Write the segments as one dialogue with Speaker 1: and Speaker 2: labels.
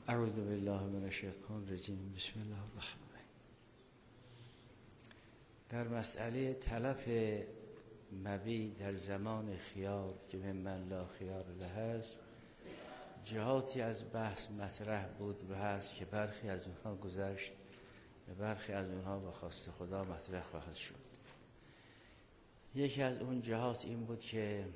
Speaker 1: اعوذ بالله من الشیطان الرجیم. بسم الله الرحمن الرحیم. در مسئله تلف مبی در زمان خیار که من لا خیار له است، جهاتی از بحث مطرح بود و هست که برخی از اونها گذشت و برخی از اونها با خواست خدا مطرح خواهد شد. یکی از اون جهات این بود که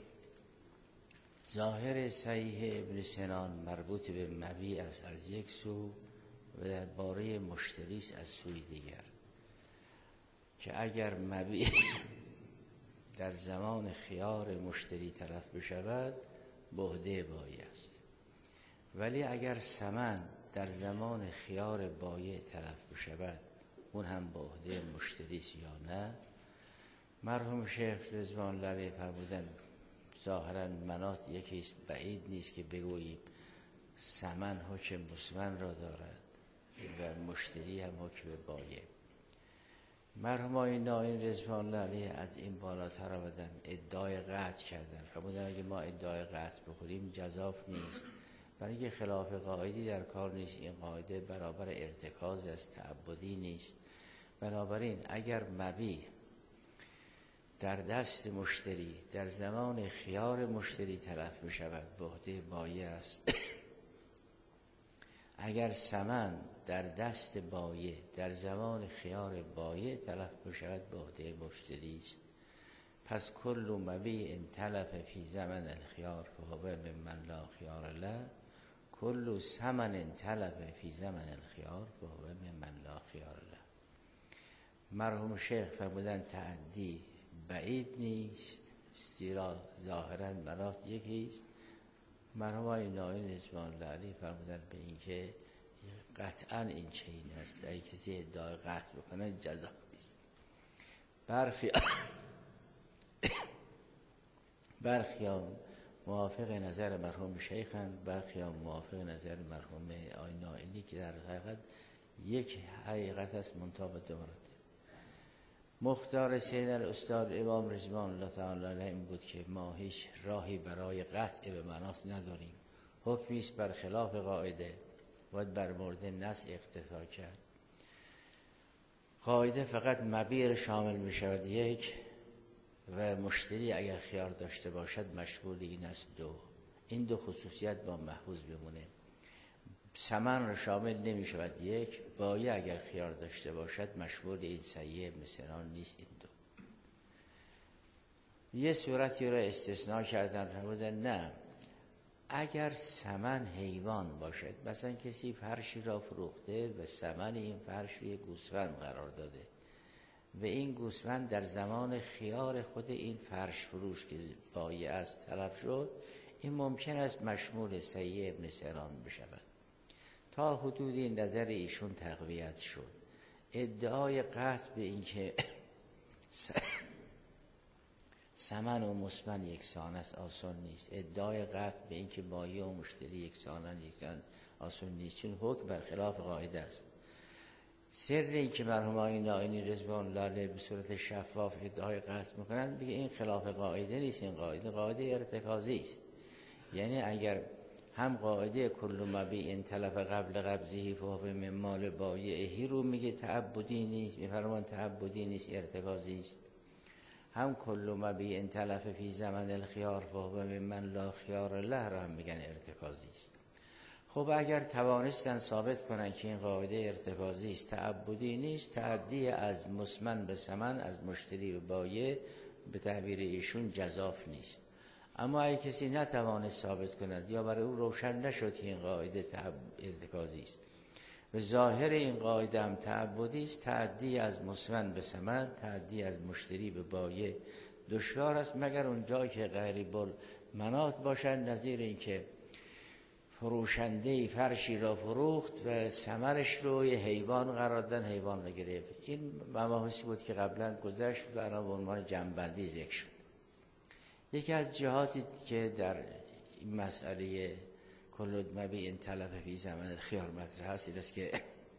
Speaker 1: ظاهر صحیح ابن سینان مربوط به مبیع است از یک سو و درباره مشتری است از سوی دیگر، که اگر مبیع در زمان خیار مشتری تلف بشود بهده بایع است، ولی اگر ثمن در زمان خیار بایع تلف بشود اون هم بهده مشتری است یا نه. مرحوم شیخ رضوان الله علیه فرمودن ظاهرا مناط یکیست، بعید نیست که بگوییم ثمن حکم مسمن را دارد و مشتری هم حکم بایع. مرحوم آقای ناین رضوان الله علیه از این بالاتر آمدن، ادعای قطع کردن، فرمودن اگه ما ادعای قطع بکنیم جزاف نیست، برای اینکه خلاف قاعدی در کار نیست، این قاعده برابر ارتکاز است، تعبدی نیست. بنابراین اگر مبیع در دست مشتری در زمان خیار مشتری تلف می شود بهده بایع است. اگر ثمن در دست بایع در زمان خیار بایع تلف می شود بهده مشتری است. پس کل مبیع تلف فی زمن الخیار فهو ممن لا خیار له، کل ثمن تلف فی زمن الخیار فهو ممن لا خیار له. مرحوم شیخ فرمودن تعدی بعید نیست، زیرا ظاهرا مناط یکیست. مرحوم آقای ناین رضوان الله علیه فرمودن به این که قطعا این چنین است، اگه کسی ادعای قطع بکنه جزا نیست. برخی موافق نظر مرحوم شیخند، برخی موافق نظر مرحوم آقای ناینی که در حقیقت یک حقیقت است منتها به دو مراتب. مختار سید الاستاد امام رضوان الله تعالی علیه این بود که ما هیچ راهی برای قطع به مناص نداریم، حکمی است بر خلاف قاعده، باید بر مورد نص اقتفا کرد. قاعده فقط مبیع شامل می شود یک، و مشتری اگر خیار داشته باشد مشمول این است دو. این دو خصوصیت با محفوظ بمونه. ثمن را شامل نمی شود یک، بایع اگر خیار داشته باشد مشمول این صحیح ابن سینان نیست. این دو یه صورتی را استثناء کردن، فرمودن نه اگر ثمن حیوان باشد، مثلا کسی فرشی را فروخته و ثمن این فرش رو یک گوسفند قرار داده و این گوسفند در زمان خیار خود این فرش فروش که بایع است تلف شد، این ممکن است مشمول صحیح ابن سینان بشود. تا حدودی نظر ایشون تقویت شد. ادعای قطع به این که ثمن و مسمن یکسان است آسان نیست. ادعای قطع به این که بایع و مشتری یکسانن آسان نیست، چون حکم بر خلاف قاعده است. سر این که مرحوم آقای ناینی رضوان الله علیه به صورت شفاف ادعای قطع میکنند دیگه این خلاف قاعده نیست، این قاعده ارتکازی است. یعنی اگر هم قاعده کل مبیع تلف قبل قبضه فهو من مال بایعه رو میگه تعبدی نیست، میفرمان تعبدی نیست، ارتکازی است. هم کل مبیع تلف فی زمن الخیار فهو ممن لا خیار له را هم میگن ارتکازی است. خب اگر توانستن ثابت کنن که این قاعده ارتکازی است، تعبدی نیست، تعدی از مسمن به ثمن، از مشتری به بایع، به تعبیر ایشون جزاف نیست. اما اگه کسی نتوانست ثابت کند یا برای او روشن نشد که این قاعده ارتکازی است و ظاهر این قاعده هم تعبدی است، تعدی از مسمن به ثمن، تعدی از مشتری به بایع دشوار است، مگر اون جایی که غریب المناط باشد، نظیر این که فروشنده فرشی را فروخت و ثمرش رو یه حیوان قرار دادن، حیوان را گرفت. این مباحثی بود که قبلا گذشت و الان به عنوان جنبندی ذکر شد. یکی از جهاتی که در این مسئله کل مبیع تلف فی زمن الخیار مطرح است این است که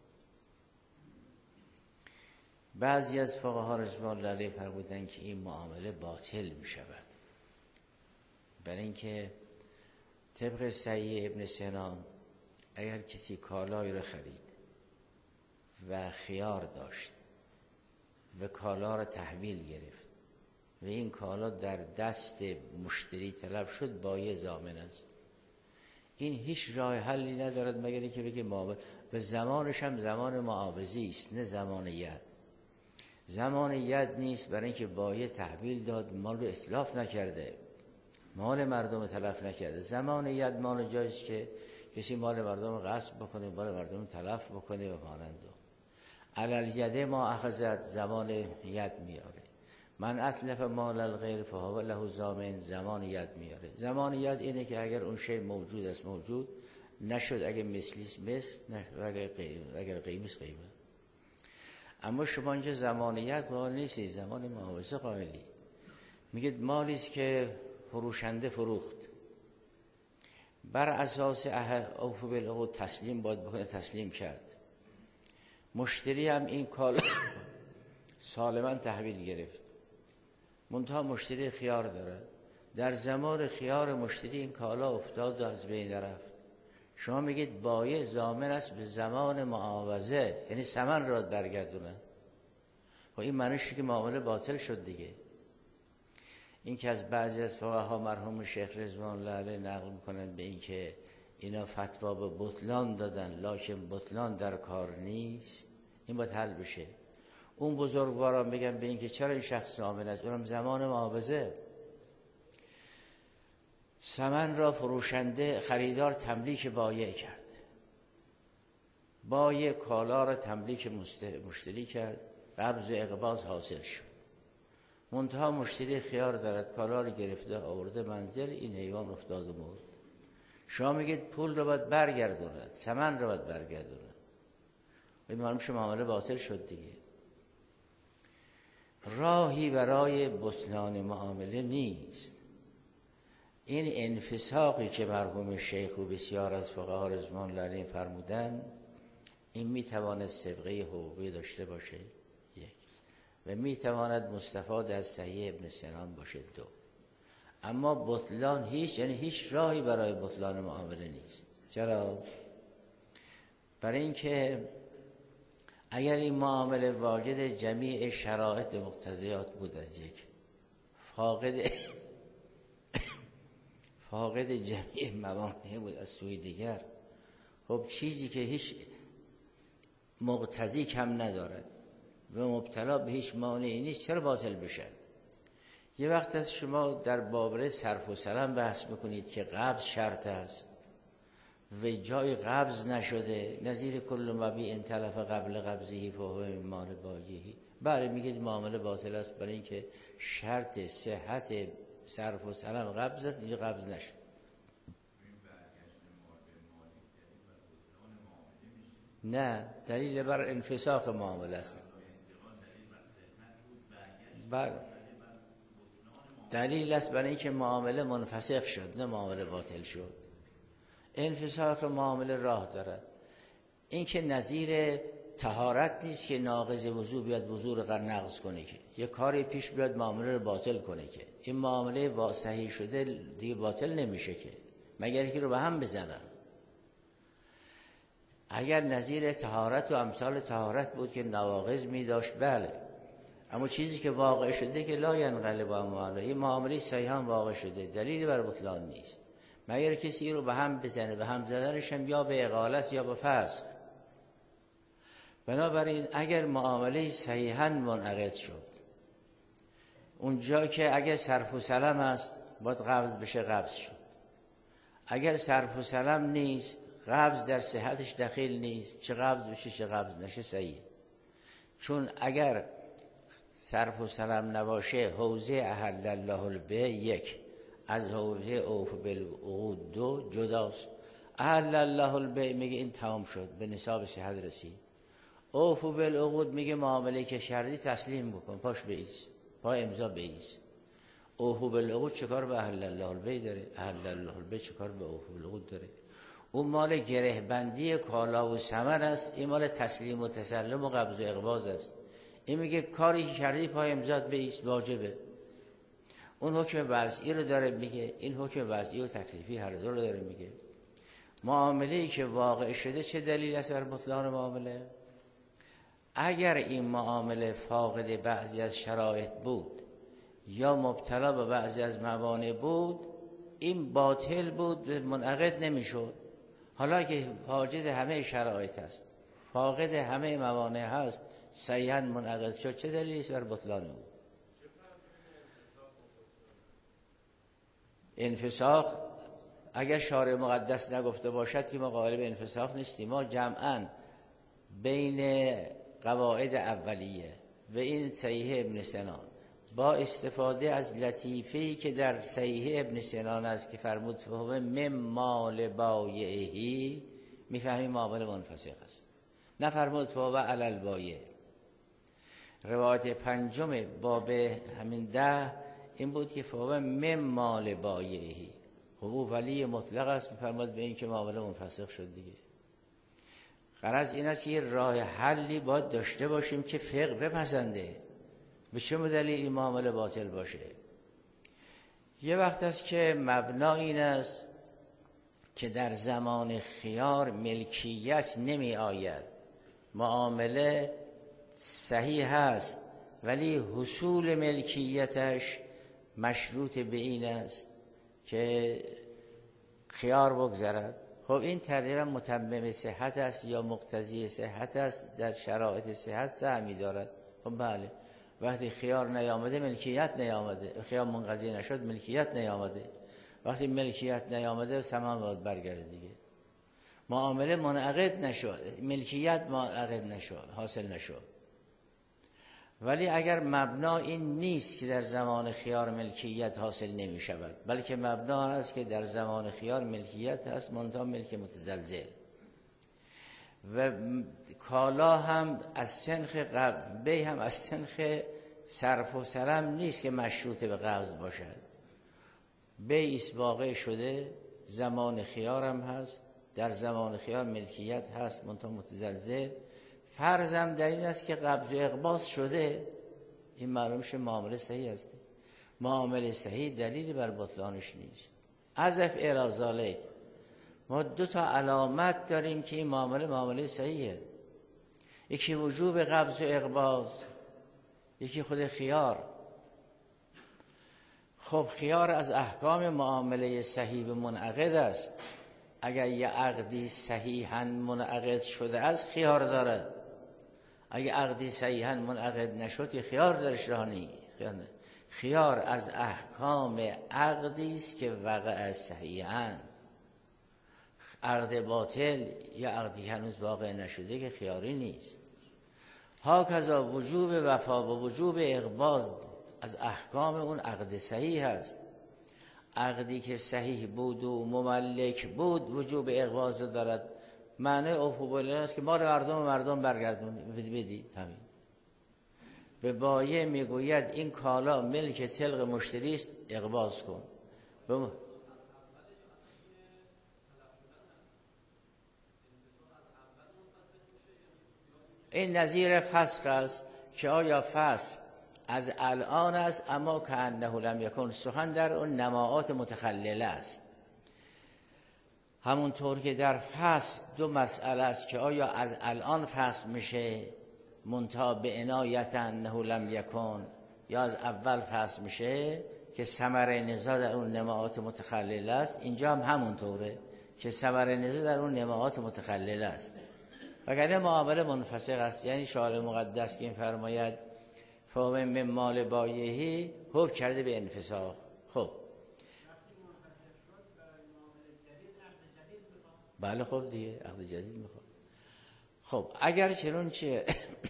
Speaker 1: بعضی از فقها رضوان الله علیهم فرمودند که این معامله باطل می شود، برای اینکه طبق صحیح ابن سینان اگر کسی کالایی رو خرید و خیار داشت و کالا رو تحویل گرفت و این کالا در دست مشتری تلف شد، بایع ضامن است. این هیچ راه حلی ندارد مگر اینکه بگه معاوضه. و زمانش هم زمان معاوضی است، نه زمان ید. زمان ید نیست، برای اینکه بایع تحویل داد، مال رو اتلاف نکرده، مال مردم تلف نکرده. زمان ید مال جاییست که کسی مال مردم غصب بکنه، مال مردم تلف بکنه و مانند. علل یده ما اخذت، زمان ید میاره. من اتلف مال الغیر فهو له ضامن، زمان ید میاره. زمان ید اینه که اگر اون شی موجود است موجود نشد، اگر مثلیست مثل نشد، اگر قیمت قیمه. اما شما اینجا زمان ید قائل نیستی، زمان معاوضه قائلی. میگید مالیست که فروشنده فروخت، بر اساس اوف بالعقود تسلیم باید بکنه، تسلیم کرد. مشتری هم این کالا سالما تحویل گرفت، منتها مشتری خیار داره. در زمان خیار مشتری این کالا افتاد و از بین رفت. شما میگید بایع ضامن است به زمان معاوضه، یعنی ثمن را برگردونه. و این معنیش که معامله باطل شد دیگه. این که از بعضی از فقها مرحوم شیخ رضوان الله علیه نقل میکنن به این که اینا فتوا به بطلان دادن، لکن بطلان در کار نیست، این باید حل بشه. اون بزرگواران بگن به این که چرا این شخص ضامن است، اونم زمان معاوضه. ثمن را فروشنده خریدار تملیک بایع کرد، بایع کالا را تملیک مشتری کرد، قبض و اقباض حاصل شد. منتها مشتری خیار دارد، کالا رو گرفته آورده منزل، این حیوان افتاد و مرد. شما میگید پول رو باید برگردوند، ثمن رو باید برگردوند. این معلوم شما معامله باطل شد دیگه. راهی برای بطلان معامله نیست. این انفساقی که مرحوم شیخ و بسیار از فقها رضوان الله علیهم فرمودن، این میتواند سابقه حقوقی داشته باشه، یک، و میتواند مستفاد از صحیح ابن سنان باشه، دو. اما بطلان هیچ، یعنی هیچ راهی برای بطلان معامله نیست. چرا؟ برای اینکه اگر این معامله واجد جمیع شرایط مقتضیات بود، از یک فاقد جمیع موانع بود از سوی دیگر، خب چیزی که هیچ مقتضی کم ندارد و مبتلا به هیچ مانعی نیست، چرا باطل بشه؟ یه وقت از شما در بابره صرف و سلام بحث میکنید که قبض شرط است و جای قبض نشده، نظیر کل مبیع ان تلف قبل قبضه فهو مال بایعه. بله میگید معامله باطل است برای اینکه شرط صحت صرف و سلام قبض است، اینجا قبض نشد. نه، دلیل بر انفساخ معامله است. بله، دلیل است برای اینکه معامله منفسخ شد، نه معامله باطل شد. انفساخ معامله راه دارد. این که نظیر طهارت نیست که ناقض وضو بیاد وضو رو نقض کنه، که یه کاری پیش بیاد معامله رو باطل کنه، که این معامله صحیح شده دیگه باطل نمیشه که مگر اینکه رو به هم بزنن. اگر نظیر طهارت و امثال طهارت بود که نواقض می داشت، بله، اما چیزی که واقع شده که لا ینقلب امواله، این معامله صحیحا واقع شده، دلیلی بر بطلان نیست مگر کسی رو به هم بزنه. به هم زدنش هم یا به اقاله یا به فسخ. بنابراین اگر معامله صحیحا منعقد شد، اونجا که اگر صرف و سلام است باید قبض بشه، قبض شد. اگر صرف و سلام نیست، قبض در صحتش دخیل نیست، چه قبض بشه چه قبض نشه صحیح. چون اگر صرف و سلام نباشه، حوزه احل الله البیع یک از حوزه اوف بالعقود دو جداست. احل الله البیع میگه این تمام شد، به نصاب صحت رسید. اوف بالعقود میگه معامله که شرطی تسلیم بکن، پاش بایست، پا امضا بایست. اوف بالعقود چیکار به احل الله البیع داره؟ احل الله البیع چیکار به اوف بالعقود داره؟ اون مال گره بندی کالا و ثمن است، این مال تسلیم و تسلم و قبض و اقباض است. این میگه کاری که کردی پای امضا بایست، واجبه. اون حکم وضعی رو داره میگه، این حکم وضعی و تکلیفی هر دو رو داره میگه. معامله‌ای که واقع شده چه دلیل است بر بطلان معامله؟ اگر این معامله فاقد بعضی از شرایط بود یا مبتلا به بعضی از موانع بود، این باطل بود، منعقد نمیشد. حالا که واجد همه شرایط است، فاقد همه موانع هست، صحیحاً منعقد شد، چه دلیلی است بر بطلان او؟ انفساخ اگر شارع مقدس نگفته باشد که ما قائل به انفساخ نیستیم. ما جمعاً بین قواعد اولیه و این صحیح ابن سنان با استفاده از لطیفه‌ای که در صحیح ابن سنان است که فرمود فهو من مال بایعهی، میفهمیم معامله منفسخ است. نه فرمود فهو علی البایع. روایت پنجم باب همین 10 این بود که فهو من مال بایعهی، حقوق ولی مطلق است، میفرماد به این که معامله منفسخ شد دیگه. غرض این است که یه راه حلی باید داشته باشیم که فقه بپسنده به چه دلیل این معامله باطل باشه. یه وقت است که مبنا این است که در زمان خیار ملکیت نمی آید، معامله صحیح هست ولی حصول ملکیتش مشروط به این است که خیار بگذرد. خب این تقریبا متمم صحت است یا مقتضی صحت است، در شرایط صحت سهمی دارد. خب بله، وقتی خیار نیامده ملکیت نیامده، خیار منقضی نشد ملکیت نیامده، وقتی ملکیت نیامده ثمن باید برگرده دیگه. معامله منعقد نشد، ملکیت منعقد نشد، حاصل نشد. ولی اگر مبنا این نیست که در زمان خیار ملکیت حاصل نمی شود، بلکه مبنا است که در زمان خیار ملکیت هست منتها ملک متزلزل و کالا هم از سنخ بی هم از سنخ صرف و سلم نیست که مشروط به قبض باشد. بیعی واقع شده، زمان خیار هم هست، در زمان خیار ملکیت هست منتها متزلزل. فرضم در این است که قبض و اقباض شده، این معلوم شه معامله صحیح است. معامله صحیح دلیلی بر بطلانش نیست. عزف الی ذالک ما 2 تا علامت داریم که این معامله صحیحه. یکی وجوب قبض و اقباض، یکی خود خیار. خب خیار از احکام معامله صحیح و منعقد است. اگر یه عقدی صحیحاً منعقد شده از خیار داره، اگه عقدی صحیحاً منعقد نشد یه خیار درش راه نیست. خیار از احکام عقدی است که وقع صحیحاً. عقد باطل یا عقدی هنوز واقع نشده که خیاری نیست. هاکذا وجوب وفا و وجوب اقباض از احکام اون عقد صحیح هست. عقدی که صحیح بود و مملک بود وجوب اقباض دارد. معنی اوفوبالی است که مال مردم برگردون بدید. همین به بایع میگوید این کالا ملک طلق مشتری است، اقباض کن. این نظیر فسخ است که آیا فسخ از الان است اما که انه لم یکن، سخن در اون نماعات متخلله است. همونطور که در فسخ 2 مسئله است که آیا از الان فسخ میشه منتها به عنایت انه لم یکن یا از اول فسخ میشه که ثمره نزاع در اون نماعات متخلله است. اینجا هم همونطوره که ثمره نزاع در اون نماعات متخلله است، وگرنه معامله منفسخ است. یعنی شارع مقدس که این فرماید فهو من مال بایعهی حکم کرده به انفساخ. خب بله خب دیگه عقد جدید میخواد. خب اگر چنانچه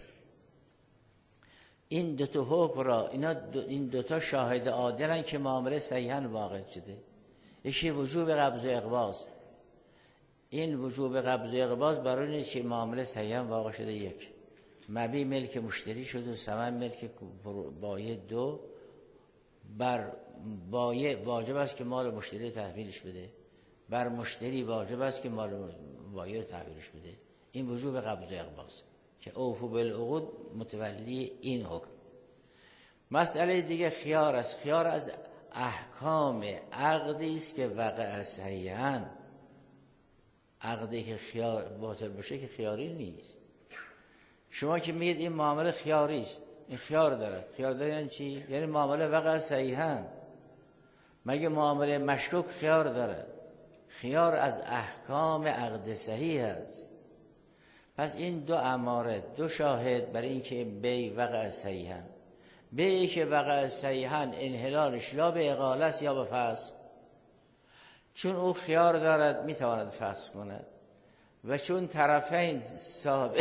Speaker 1: این 2 تا حکم را این 2 تا شاهد عادلن که معامله صحیحاً واقع شده، یکی وجوب قبض و اقباض. این وجوب قبض و اقباض برای نیست که معامله صحیحاً واقع شده. یک مبیع ملک مشتری شده و ثمن ملک بایع. 2 بر بایع واجب است که مال مشتری تحویلش بده، بر مشتری واجب است که مال بایع رو تحویلش بده. این وجوب قبض و اقباض که اوفو بالعقود متولی این حکم. مسئله دیگه خیار است. خیار از احکام عقدی است که وقع صحیحاً. عقدی که خیار باطل باشه که خیاری نیست. شما که میگید این معامله خیاری است، این خیار دارد. خیار دارد یعنی چی؟ یعنی معامله وقع صحیحاً. مگه معامله مشکوک خیار دارد؟ خیار از احکام عقد صحیح است. پس این دو اماره، دو شاهد برای اینکه بی وقع صحیحاً. بیعی که وقع صحیحاً انحلالش یا به اقاله است یا به فسخ. چون او خیار دارد میتواند فسخ کند و چون طرفین صاحب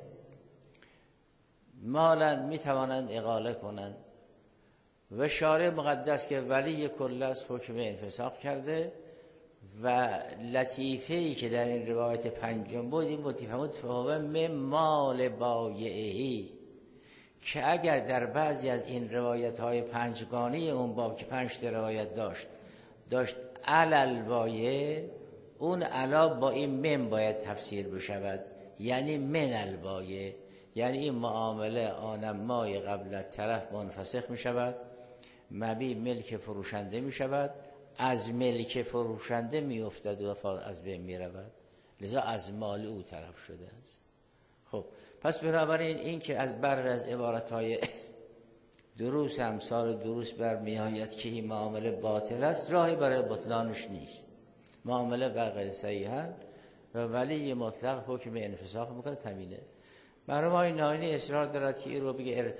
Speaker 1: مالن میتوانند اقاله کنند و شارع مقدس که ولی کل است حکم انفساخ کرده. و لطیفه‌ای که در این روایت پنجم بود این بود فهمود فهو من مال بایعهی، که اگر در بعضی از این روایت های پنجگانه اون باب که 5 تا روایت داشت علل بایع، اون علا با این من باید تفسیر بشود، یعنی من البایع، یعنی این معامله آنمای قبل از طرف منفسخ می شود، مبی ملک فروشنده می شود، از ملک فروشنده می افتد و از بین می رود، لذا از مال او طرف شده است. خب پس بنابراین این که از برخی از عبارتهای دروس امثال دروس برمی آید که این معامله باطل است، راهی برای بطلانش نیست. معامله واقع صحیحاً و ولی مطلق حکم انفساخ میکنه. تمینه مرحوم آقای ناینی اصرار دارد که این رو بگه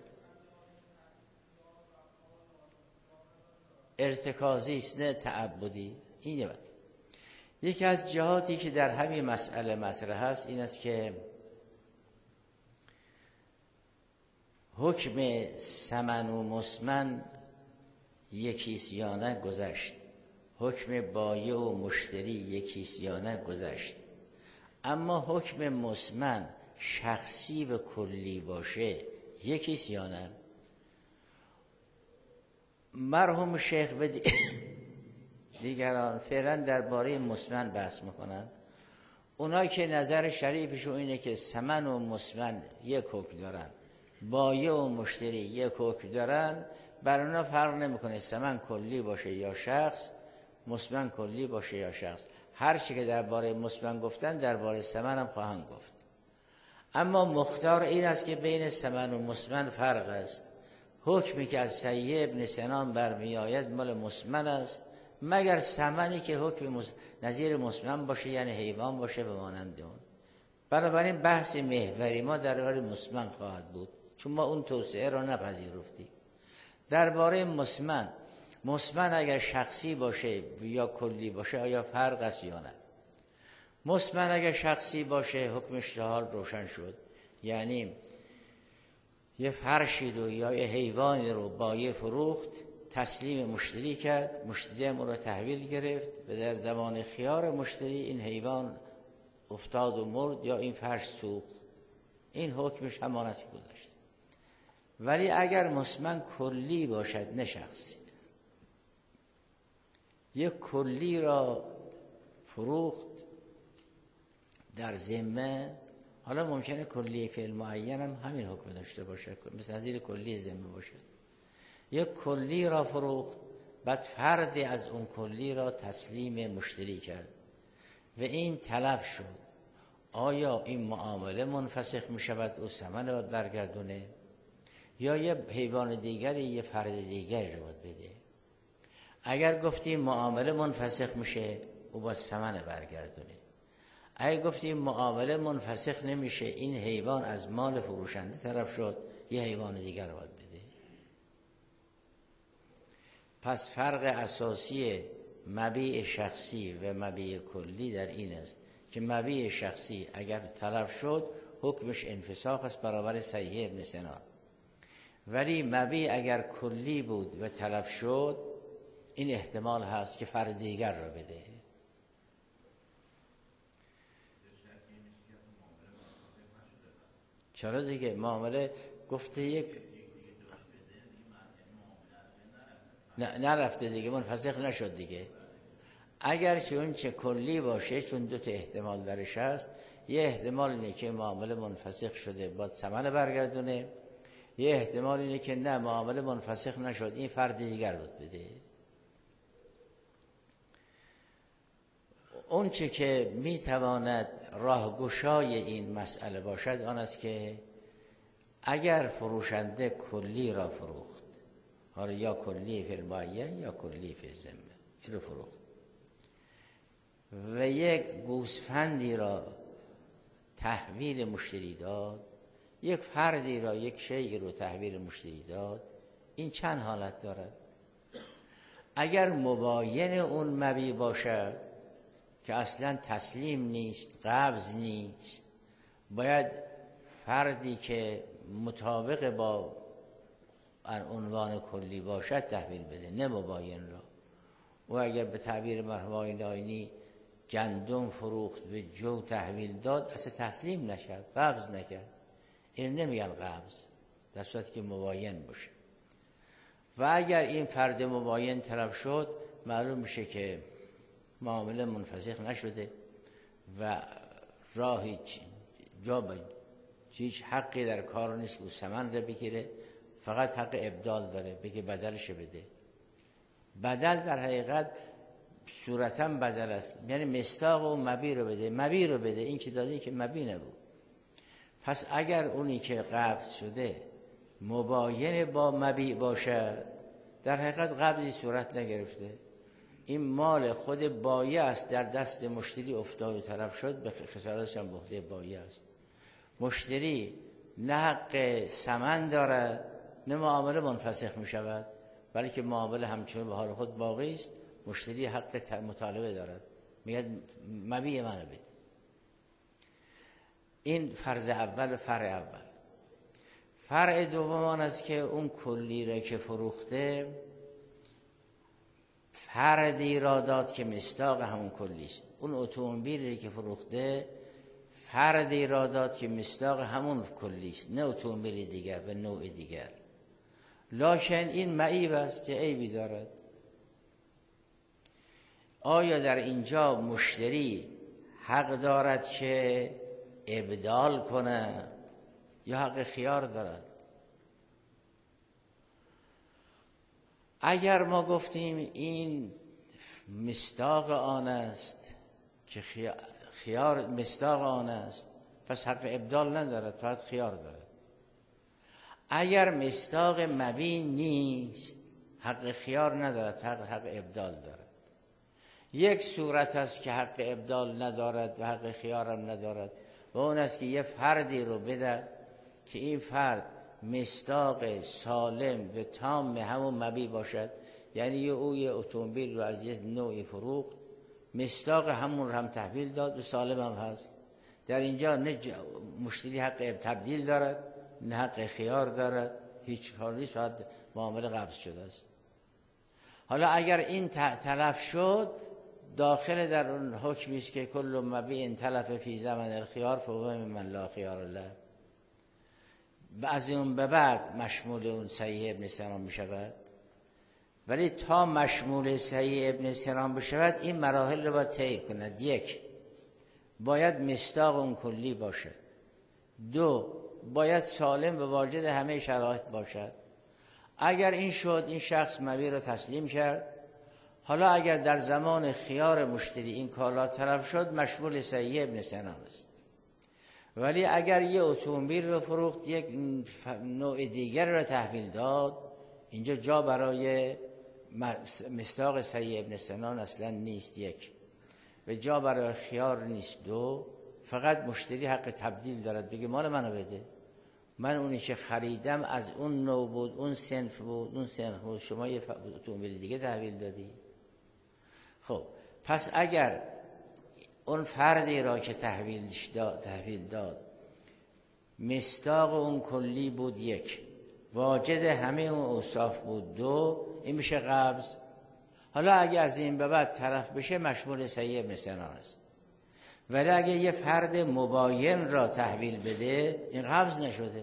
Speaker 1: ارتکازی است نه تعبدی. این یه بطل. یکی از جهاتی که در همین مسئله مطرح است این است که حکم ثمن و مسمن یکیست یا نه گذشت، حکم بایع و مشتری یکیست یا نه گذشت. اما حکم مسمن شخصی و کلی باشه یکیست یا نه؟ مرحوم شیخ و دیگران فعلا درباره مسمن بحث میکنن. اونایی که نظر شریفشون اینه که ثمن و مسمن یک حکم دارن، بایع و مشتری یک حکم دارن، بر اونا فرق نمیکنه ثمن کلی باشه یا شخص، مسمن کلی باشه یا شخص. هر چی که درباره مسمن گفتن درباره ثمن هم خواهند گفت. اما مختار این است که بین ثمن و مسمن فرق است. حکمی که از صحیح ابن سنان برمی آید مال مسمن است، مگر ثمنی که حکم نظیر مسمن باشه، یعنی حیوان باشه به مانند اون. بنابراین بحث محوری ما درباره مسمن خواهد بود، چون ما اون توسعه را نپذیرفتیم. درباره مسمن اگر شخصی باشه یا کلی باشه آیا فرق است یا نه؟ مسمن اگر شخصی باشه حکمش حال روشن شد، یعنی یه فرشی رو یا یه حیوانی رو بایع فروخت، تسلیم مشتری کرد، مشتری هم رو تحویل گرفت و در زمان خیار مشتری این حیوان افتاد و مرد یا این فرش سوخت، این حکمش همان است که گذشت. ولی اگر مسمن کلی باشد نه شخصی، یک کلی را فروخت در ذمه، حالا ممکنه کلی فعل معین هم همین حکم داشته باشه، مثل نظیر کلی ذمه باشه. یک کلی را فروخت، بعد فردی از اون کلی را تسلیم مشتری کرد و این تلف شد، آیا این معامله منفسخ می شود؟ او ثمن رو برگردونه یا یه حیوان دیگری یه فرد دیگری رو بده؟ اگر گفتیم معامله منفسخ میشه او با ثمن برگردونه. اگر گفتیم معامله منفسخ نمیشه، این حیوان از مال فروشنده طرف شد، یه حیوان دیگر رو بده. پس فرق اساسی مبیع شخصی و مبیع کلی در این است که مبیع شخصی اگر طرف شد حکمش انفساخ است برابر صحیح ابن سنان، ولی مبیع اگر کلی بود و طرف شد این احتمال هست که فرد دیگر رو بده. چرا دیگه؟ معامله گفته یک نرفته دیگه، منفسخ نشد دیگه. اگر چون چه کلی باشه، چون دو تا احتمال درش هست، یه احتمال اینه که معامله منفسخ شده باید ثمن برگردونه، یه احتمال اینه که نه معامله منفسخ نشد این فرد دیگر بود بده. اون چه که میتواند راهگشای این مسئله باشد آن است که اگر فروشنده کلی را فروخت، حالا یا کلی فی المعین یا کلی فی الذمه، این رو فروخت و یک گوسفندی را تحویل مشتری داد، یک فردی را، یک شیئی رو تحویل مشتری داد، این چند حالت دارد؟ اگر مباین اون مبیع باشد که اصلا تسلیم نیست، قبض نیست، باید فردی که مطابق با عنوان کلی باشد تحویل بده، نه مباین را. و اگر به تعبیر مرحوم آقای ناینی گندم فروخت و جو تحویل داد، اصلا تسلیم نشد، قبض نکرد، این نمیگن قبض، در صورتی که مباین باشه. و اگر این فرد مباین طرف شد، معلوم میشه که معامله منفسخ نشده و راهی جا به هیچ حقی در کار نیست که ثمن رو بگیره، فقط حق ابدال داره، بگه بدلش بده. بدل در حقیقت صورتا بدل است، یعنی مصداق و مبیع رو بده، مبیع رو بده، این که دادی که مبیع نبود. پس اگر اونی که قبض شده مباین با مبیع باشد، در حقیقت قبضی صورت نگرفته، این مال خود بایع است، در دست مشتری افتاد و طرف شد، به خسارتش هم به عهده بایع است. مشتری نه حق ثمن دارد نه معامله منفسخ می شود، بلکه معامله همچنان به حال خود باقی است. مشتری حق مطالبه دارد، میگه مبیع منو بده. این فرض اول و فرع اول. فرع دوم آن است که اون کلی را که فروخته فردی را داد که مصداق همون کلی است. اون اتومبیلی که فروخته فردی را داد که مصداق همون کلی است، نه اتومبیل دیگر و نوع دیگر. لکن این معیب است که عیبی دارد. آیا در اینجا مشتری حق دارد که ابدال کنه یا حق خیار دارد؟ اگر ما گفتیم این مصداق آن است که خیار مصداق آن است، پس حق ابدال ندارد، فقط خیار دارد. اگر مصداق مبیع نیست، حق خیار ندارد، حق ابدال دارد. یک صورت است که حق ابدال ندارد و حق خیار هم ندارد و اون است که یه فردی رو بده که این فرد مصداق سالم و تام همون مبیع باشد، یعنی او یه اتومبیل رو از یه نوعی فروخت، مصداق همون رو هم تحویل داد و سالم هم هست. در اینجا نه مشتری حق تبدیل دارد نه حق خیار دارد، هیچ کار نیست، فقط معامله قبض شده است. حالا اگر این تلف شد، داخل در اون حکمی است که کل مبیع تلف فی زمن الخیار فهو ممن لا خیار له. و از اون به بعد مشمول اون صحیح ابن سیران بشود. ولی تا مشمول صحیح ابن سیران بشود، این مراحل رو باید طی کند. یک، باید مصداق اون کلی باشد. دو، باید سالم و واجد همه شرایط باشد. اگر این شد، این شخص مبیع رو تسلیم کرد. حالا اگر در زمان خیار مشتری این کالا طلب شد، مشمول صحیح ابن سیران است. ولی اگر یه اتومبیل رو فروخت، یک نوع دیگر رو تحویل داد، اینجا جا برای مصداق صحیح ابن سیران اصلا نیست. یک، و جا برای خیار نیست. دو، فقط مشتری حق تبدیل دارد، بگه مال منو بده، من اونی که خریدم از اون نوع بود، اون صنف بود، اون صنف بود، شما یه اتومبیل دیگه تحویل دادی. خب پس اگر اون فردی را که تحویل داد مصداق اون کلی بود، یک، واجد همه اون اوصاف بود، دو، این میشه قبض. حالا اگه از این به بعد طرف بشه، مشمول صحیح ابن سیران است. ولی اگه یه فرد مباین را تحویل بده، این قبض نشده،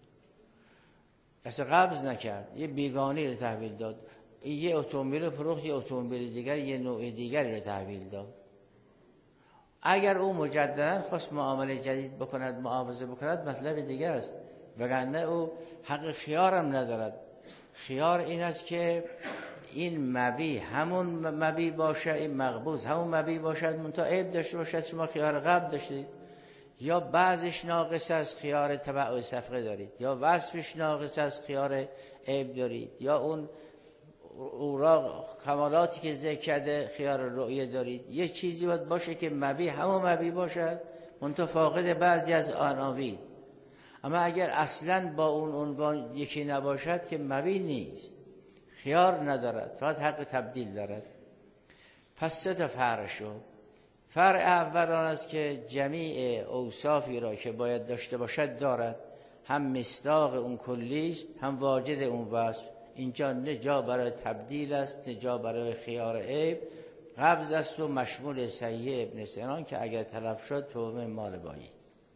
Speaker 1: اصلا قبض نکرد، یه بیگانی رو تحویل داد، یه اتومبیل فروخت، یه اتومبیل دیگر یه نوع دیگری رو تحویل داد. اگر او مجددا خواست معامله جدید بکند، معاوضه بکند، مطلب دیگه است، وگرنه او حق خیار هم ندارد. خیار این است که این مبی همون مبی باشه، این مقبوض همون مبی باشد منتها عیب داشته باشد. شما خیار قبل داشتید، یا بعضش ناقص از خیار تبع و صفقه دارید، یا وصفش ناقص از خیار عیب دارید، یا اون اوراق کمالاتی که ذکر کرده خیار رؤیه دارید. یه چیزی باید باشه که مبی همون مبی باشد منتها فاقد بعضی از عناوین. اما اگر اصلا با اون عنوان یکی نباشد که مبی نیست، خیار ندارد، فقط حق تبدیل دارد. پس سه تا فرع شد. فرع اول آن است که جمیع اوصافی را که باید داشته باشد دارد، هم مصداق اون کلی است، هم واجد اون وصف. اینجا نه جا برای تبدیل است، نه جا برای خیار عیب. قبض است و مشمول صحیح ابن سینا که اگر تلف شد تومه مال بایی.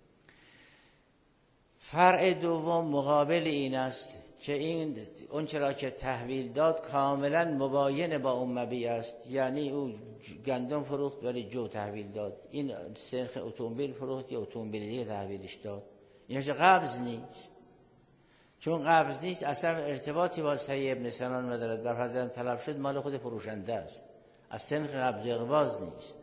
Speaker 1: فرع دوم مقابل این است که این اون چرا که تحویل داد کاملا مباین با اون مبی است. یعنی او گندم فروخت ولی جو تحویل داد، این سرخ اتومبیل فروخت یا اتومبیل دیگه تحویلش داد. این قبض نیست. چون قبض نیست اصلا ارتباطی با صحیح ابن سنان ندارد. بر فرض تلف شد مال خود فروشنده است، از سنخ قبض اقباض نیست.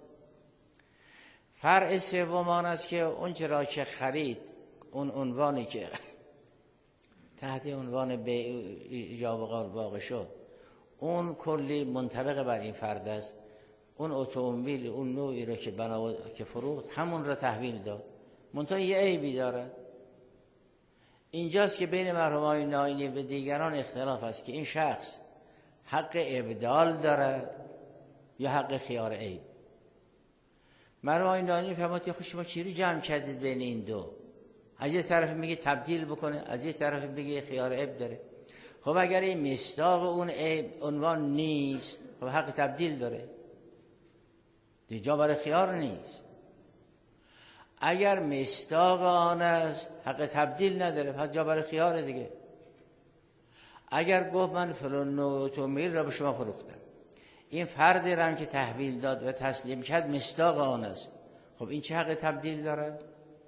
Speaker 1: فرع سوم آن است که اون چرا که خرید، اون عنوانی که تحت عنوان بیع ایجاب واقع شد، اون کلی منطبق بر این فرد است. اون اتومبیل اون نوعی رو که فروخت همون رو تحویل داد، منتها یه عیبی داره. اینجاست که بین مرحومای نائینی و دیگران اختلاف است که این شخص حق ابدال داره یا حق خیار عیب. مرحومای نائینی فرمود که شما چیزی جمع کردید بین این دو؟ از یه طرف میگه تبدیل بکنه، از یه طرف میگه خیار عیب داره. خب اگر این مصداق اون عیب عنوان نیست، خب حق تبدیل داره، دیجا برای خیار نیست. اگر مصداق آن است حق تبدیل نداره، پس جا برای خیار دیگه. اگر گفت من فلان نوع اتومبیل را به شما فروختم، این فردی را هم که تحویل داد و تسلیم کرد مصداق آن است، خب این چه حق تبدیل داره؟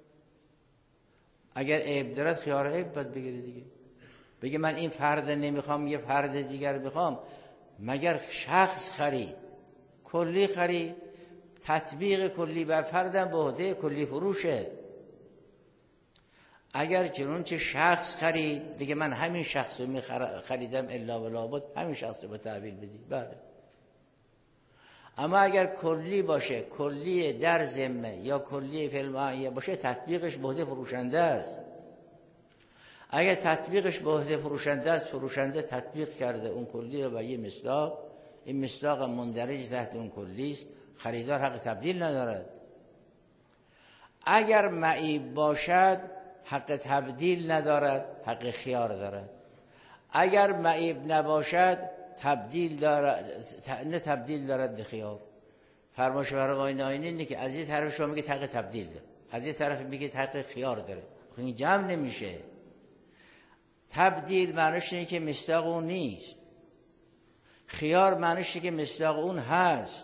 Speaker 1: اگر عیب دارد خیار عیب باید بگیره دیگه. بگه من این فرد نمیخوام یه فرد دیگر بخوام. مگر شخص خرید، کلی خرید، تطبیق کلی بر فردم به عهده کلی فروشه. اگر چنانچه شخص خرید بگه من همین شخص رو خریدم الا ولا بود، همین شخص رو به تحویل بدی، بله. اما اگر کلی باشه، کلی در ذمه یا کلی فی المعیه باشه، تطبیقش به عهده فروشنده است. اگر تطبیقش به عهده فروشنده است، فروشنده تطبیق کرده اون کلی رو به یه مصداق، این مصداق مندرج تحت اون کلی است، خریدار حق تبدیل ندارد. اگر معیب باشد حق تبدیل ندارد، حق خیار دارد. اگر معیب نباشد تبدیل دارد، نه تبدیل دارد به خیار. فرمایش مرحوم نائینی اینه که از این طرف شما میگه حق تبدیل داره، از این طرف میگه حق خیار داره، این جمع نمیشه. تبدیل معنیش اینه که مصداق اون نیست، خیار معنیش اینه که مصداق اون هست.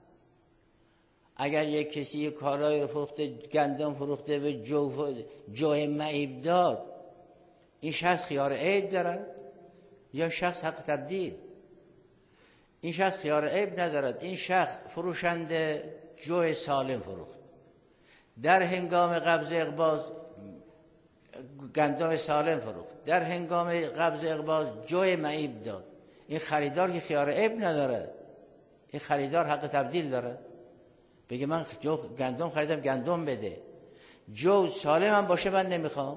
Speaker 1: اگر یک کسی یک کالای رو فروخته، گندم فروخته و جو معیب داد، این شخص خیار عیب دارد یا شخص حق تبدیل؟ این شخص خیار عیب ندارد. این شخص فروشنده جو سالم فروخت، در هنگام قبض اقباض گندم سالم فروخت، در هنگام قبض اقباض جو معیب داد. این خریدار که خیار عیب ندارد، این خریدار حق تبدیل دارد. بگه من جو گندم خریدم، گندم بده، جو سالم هم باشه من نمیخوام.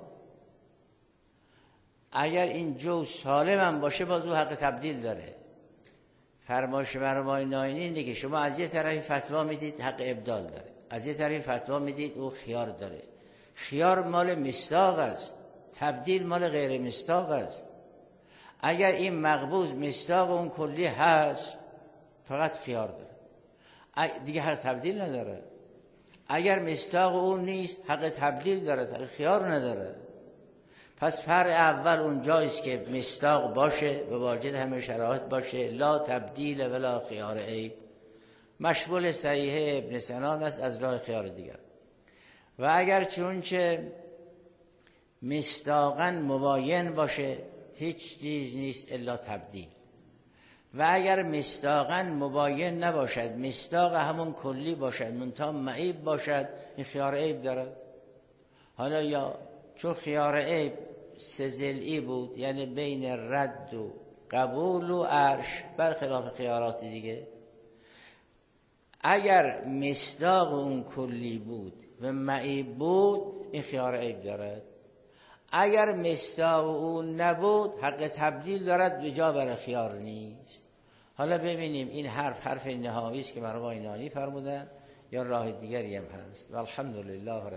Speaker 1: اگر این جو سالم هم باشه باز او حق تبدیل داره. فرمایش مرحوم نائینی اینه که شما از یه طرفی فتوا میدید حق ابدال داره، از یه طرفی فتوا میدید او خیار داره. خیار مال مصداق است، تبدیل مال غیر مصداق است. اگر این مقبوض مصداق اون کلی هست فقط خیار داره، دیگه حق تبدیل نداره. اگر مصداق اون نیست حق تبدیل داره، حق خیار نداره. پس فرع اول اون جایست که مصداق باشه و واجد همه شرایط باشه، لا تبدیل ولا خیار عیب، مشمول صحیح ابن سنان است از راه خیار دیگر. و اگر چونچه مصداقاً مباین باشه، هیچ چیز نیست الا تبدیل. و اگر مصداقاً مباین نباشد، مصداق همون کلی باشد منتها معیب باشد، این خیار عیب دارد. حالا یا چون خیار عیب سه ضلعی بود، یعنی بین رد و قبول و عرش، برخلاف خیارات دیگه. اگر مصداق اون کلی بود و معیب بود، این خیار عیب دارد. اگر مصداق اون نبود، حق تبدیل دارد، به جا برای خیار نیست. حالا ببینیم این حرف نهایی است که مرحوم اینانی فرمودن یا راه دیگری هم هست. والحمدلله.